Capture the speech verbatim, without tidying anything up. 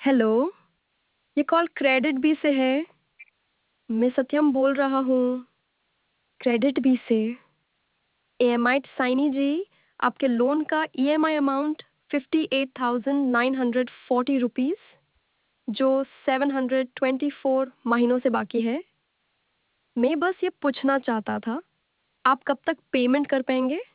Hello, ये call credit B से है। मैं सत्यम बोल रहा हूँ, क्रेडिट बी से। एएमआई साइनी जी, आपके लोन का EMI amount fifty eight thousand nine hundred forty rupees, जो सेवन हंड्रेड ट्वेंटी फोर महीनों से बाकी है। मैं बस ये पूछना चाहता था, आप कब तक पेमेंट कर पाएंगे?